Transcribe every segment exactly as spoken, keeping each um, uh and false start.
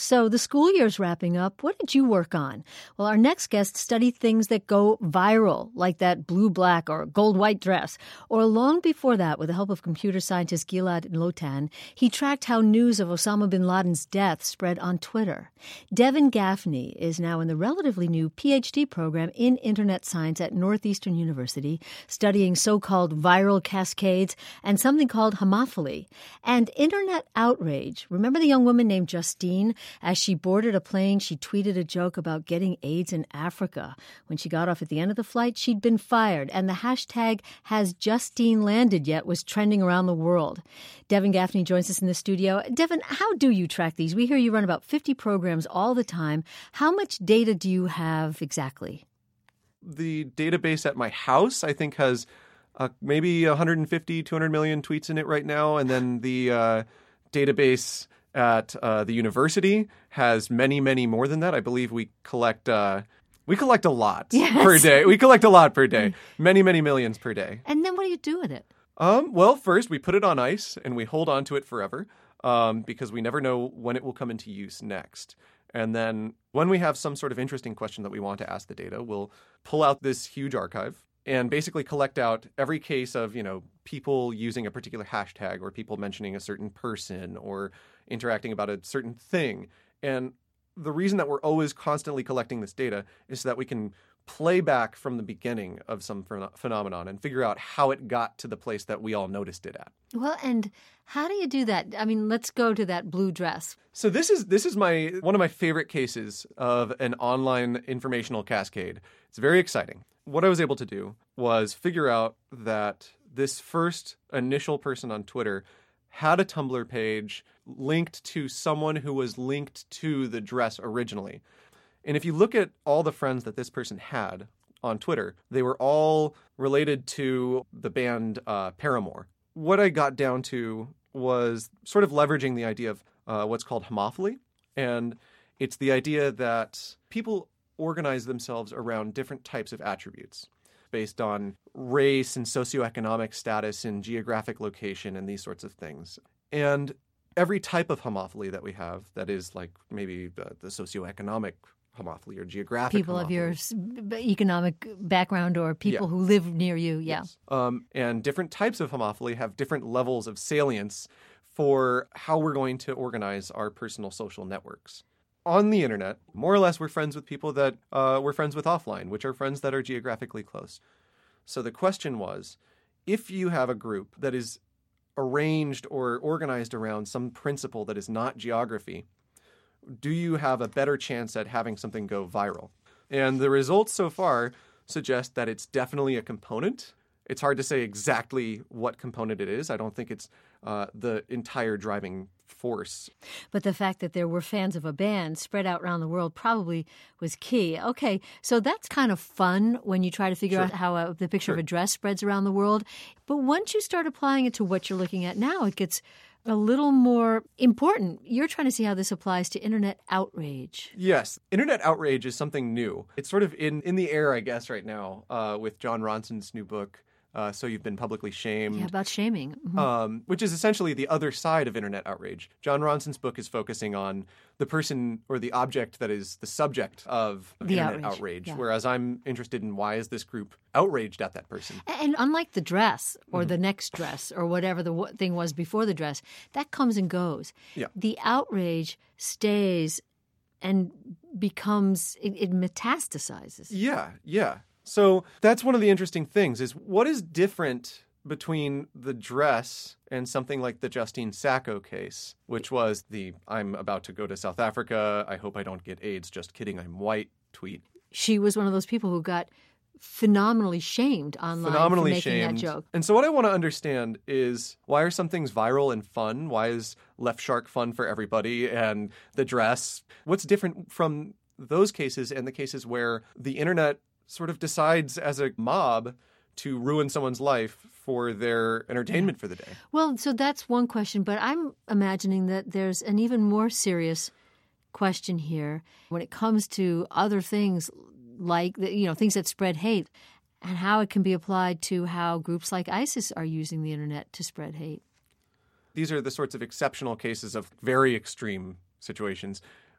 So the school year's wrapping up. What did you work on? Well, our next guest studied things that go viral, like that blue-black or gold-white dress. Or long before that, with the help of computer scientist Gilad Lotan, he tracked how news of Osama bin Laden's death spread on Twitter. Devin Gaffney is now in the relatively new P H D program in Internet Science at Northeastern University, studying so-called viral cascades and something called homophily. And Internet outrage. Remember the young woman named Justine? As she boarded a plane, she tweeted a joke about getting AIDS in Africa. When she got off at the end of the flight, she'd been fired, and the hashtag Has Justine Landed Yet was trending around the world. Devin Gaffney joins us in the studio. Devin, how do you track these? We hear you run about fifty programs all the time. How much data do you have exactly? The database at my house, I think, has uh, maybe one hundred fifty, two hundred million tweets in it right now. And then the uh, database at uh, the university has many, many more than that. I believe we collect uh, we collect a lot yes. per day. We collect a lot per day. Many, many millions per day. And then what do you do with it? Um, well, first we put it on ice and we hold on to it forever um, because we never know when it will come into use next. And then when we have some sort of interesting question that we want to ask the data, we'll pull out this huge archive and basically collect out every case of, you know, people using a particular hashtag or people mentioning a certain person or interacting about a certain thing. And the reason that we're always constantly collecting this data is so that we can play back from the beginning of some ph- phenomenon and figure out how it got to the place that we all noticed it at. Well, and how do you do that? I mean, let's go to that blue dress. So this is this is my one of my favorite cases of an online informational cascade. It's very exciting. What I was able to do was figure out that this first initial person on Twitter had a Tumblr page linked to someone who was linked to the dress originally. And if you look at all the friends that this person had on Twitter, they were all related to the band uh, Paramore. What I got down to was sort of leveraging the idea of uh, what's called homophily. And it's the idea that people organize themselves around different types of attributes based on race and socioeconomic status and geographic location and these sorts of things. And every type of homophily that we have, that is like maybe the, the socioeconomic homophily or geographic people homophily. of your economic background or people yeah. who live near you, yeah. Yes. Um, and different types of homophily have different levels of salience for how we're going to organize our personal social networks. On the internet, more or less, we're friends with people that uh, we're friends with offline, which are friends that are geographically close. So the question was, if you have a group that is arranged or organized around some principle that is not geography, do you have a better chance at having something go viral? And the results so far suggest that it's definitely a component. It's hard to say exactly what component it is. I don't think it's uh, the entire driving force. But the fact that there were fans of a band spread out around the world probably was key. Okay, so that's kind of fun when you try to figure Sure. out how a, the picture Sure. of a dress spreads around the world. But once you start applying it to what you're looking at now, it gets a little more important. You're trying to see how this applies to internet outrage. Yes. Internet outrage is something new. It's sort of in, in the air, I guess, right now uh, with John Ronson's new book, uh, So You've Been Publicly Shamed. Yeah, about shaming. Mm-hmm. Um, which is essentially the other side of internet outrage. John Ronson's book is focusing on the person or the object that is the subject of The internet outrage, outrage, yeah. whereas I'm interested in why is this group outraged at that person. And unlike the dress or Mm-hmm. the next dress or whatever the w- thing was before the dress, that comes and goes. Yeah. The outrage stays and becomes, it, it metastasizes. Yeah, yeah. So that's one of the interesting things is what is different between the dress and something like the Justine Sacco case, which was the I'm about to go to South Africa, I hope I don't get AIDS, just kidding, I'm white tweet. She was one of those people who got phenomenally shamed online Phenomenally for making shamed. that joke. And so what I want to understand is why are some things viral and fun? Why is Left Shark fun for everybody and the dress? What's different from those cases and the cases where the internet sort of decides as a mob to ruin someone's life for their entertainment for the day? Well, so that's one question, but I'm imagining that there's an even more serious question here when it comes to other things like, you know, things that spread hate and how it can be applied to how groups like ISIS are using the internet to spread hate. These are the sorts of exceptional cases of very extreme situations.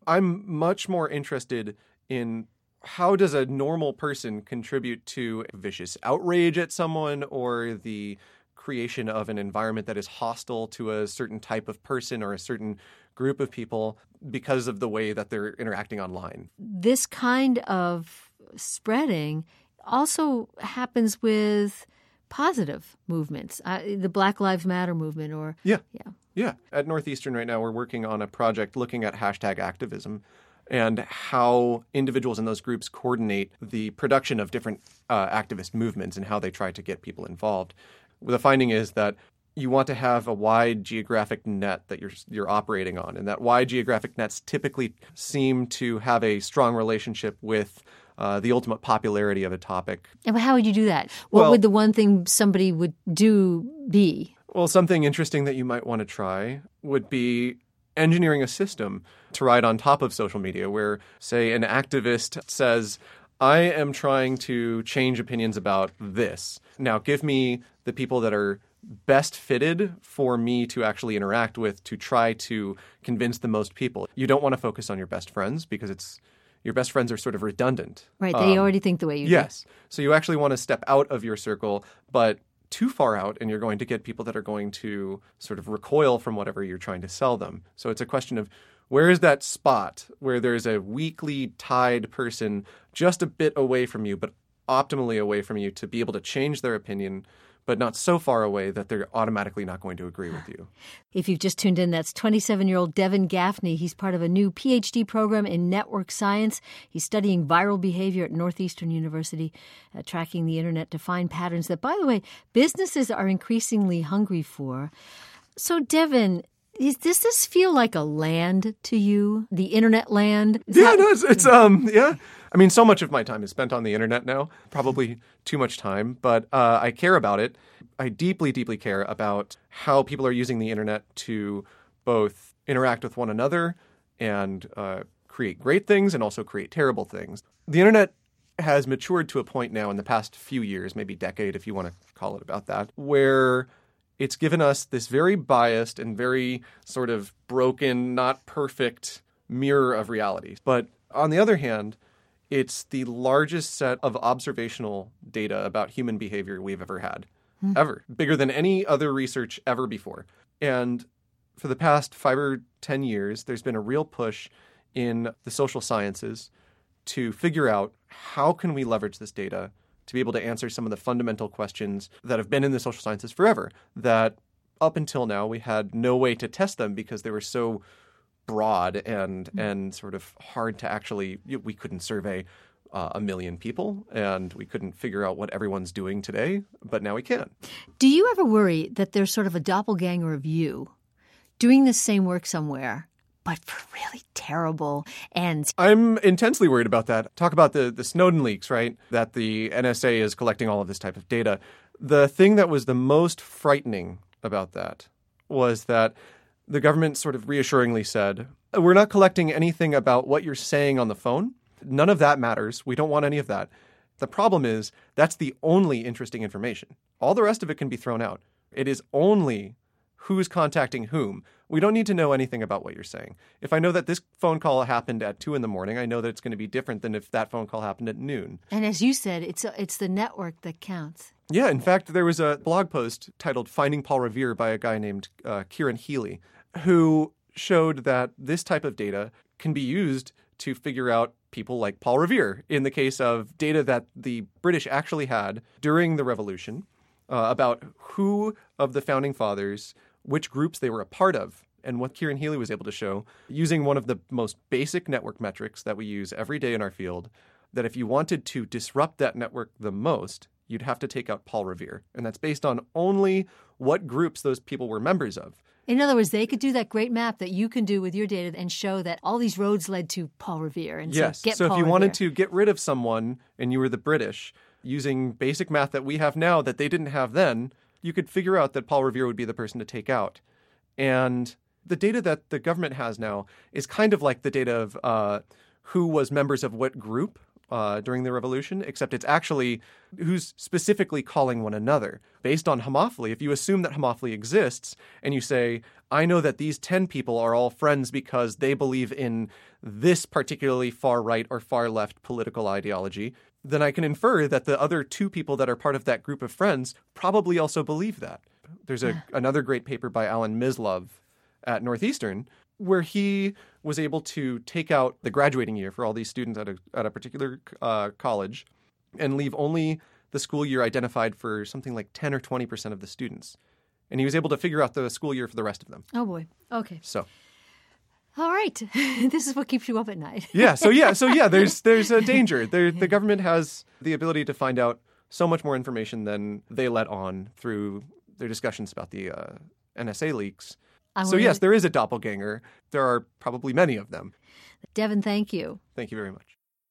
I'm much more interested in how does a normal person contribute to vicious outrage at someone or the creation of an environment that is hostile to a certain type of person or a certain group of people because of the way that they're interacting online. This kind of spreading also happens with positive movements, uh, the Black Lives Matter movement or... Yeah. Yeah. Yeah. At Northeastern right now, we're working on a project looking at hashtag activism and how individuals in those groups coordinate the production of different uh, activist movements and how they try to get people involved. The finding is that you want to have a wide geographic net that you're you're operating on, and that wide geographic nets typically seem to have a strong relationship with uh, the ultimate popularity of a topic. And how would you do that? What well, would the one thing somebody would do be? Well, something interesting that you might want to try would be engineering a system to ride on top of social media where, say, an activist says, I am trying to change opinions about this. Now, give me the people that are best fitted for me to actually interact with to try to convince the most people. You don't want to focus on your best friends because it's your best friends are sort of redundant. Right. They um, already think the way you yes. do. Yes. So you actually want to step out of your circle, but too far out, and you're going to get people that are going to sort of recoil from whatever you're trying to sell them. So it's a question of where is that spot where there's a weakly tied person just a bit away from you, but optimally away from you to be able to change their opinion, but not so far away that they're automatically not going to agree with you. If you've just tuned in, that's twenty-seven-year-old Devin Gaffney. He's part of a new P H D program in network science. He's studying viral behavior at Northeastern University, uh, tracking the internet to find patterns that, by the way, businesses are increasingly hungry for. So, Devin, is, does this feel like a land to you, the internet land? Is yeah, that- no, it's, it's um, yeah. I mean, so much of my time is spent on the internet now, probably too much time, but uh, I care about it. I deeply, deeply care about how people are using the internet to both interact with one another and uh, create great things and also create terrible things. The internet has matured to a point now in the past few years, maybe decade if you want to call it about that, where it's given us this very biased and very sort of broken, not perfect mirror of reality. But on the other hand, it's the largest set of observational data about human behavior we've ever had, mm. ever. Bigger than any other research ever before. And for the past five or ten years, there's been a real push in the social sciences to figure out how can we leverage this data to be able to answer some of the fundamental questions that have been in the social sciences forever, that up until now we had no way to test them because they were so broad and and sort of hard to actually, we couldn't survey uh, a million people and we couldn't figure out what everyone's doing today, but now we can. Do you ever worry that there's sort of a doppelganger of you doing the same work somewhere, but for really terrible ends? I'm intensely worried about that. Talk about the, the Snowden leaks, right? That the N S A is collecting all of this type of data. The thing that was the most frightening about that was that the government sort of reassuringly said, we're not collecting anything about what you're saying on the phone. None of that matters. We don't want any of that. The problem is that's the only interesting information. All the rest of it can be thrown out. It is only who's contacting whom. We don't need to know anything about what you're saying. If I know that this phone call happened at two in the morning, I know that it's going to be different than if that phone call happened at noon. And as you said, it's a, it's the network that counts. Yeah, in fact, there was a blog post titled Finding Paul Revere by a guy named uh, Kieran Healy, who showed that this type of data can be used to figure out people like Paul Revere in the case of data that the British actually had during the Revolution uh, about who of the founding fathers, which groups they were a part of. And what Kieran Healy was able to show, using one of the most basic network metrics that we use every day in our field, that if you wanted to disrupt that network the most, you'd have to take out Paul Revere. And that's based on only what groups those people were members of. In other words, they could do that great map that you can do with your data and show that all these roads led to Paul Revere. And yes. So, get so Paul if you Revere. wanted to get rid of someone and you were the British, using basic math that we have now that they didn't have then, you could figure out that Paul Revere would be the person to take out. And the data that the government has now is kind of like the data of uh, who was members of what group uh, during the revolution, except it's actually who's specifically calling one another. Based on homophily, if you assume that homophily exists and you say, I know that these ten people are all friends because they believe in this particularly far-right or far-left political ideology, then I can infer that the other two people that are part of that group of friends probably also believe that. There's a, another great paper by Alan Mislove at Northeastern where he was able to take out the graduating year for all these students at a, at a particular uh, college and leave only the school year identified for something like ten or twenty percent of the students. And he was able to figure out the school year for the rest of them. Oh, boy. Okay. So... All right. This is what keeps you up at night. yeah. So yeah. So yeah. There's there's a danger. There, the government has the ability to find out so much more information than they let on through their discussions about the uh, N S A leaks. I so yes, there is a doppelganger. There are probably many of them. Devin, thank you. Thank you very much.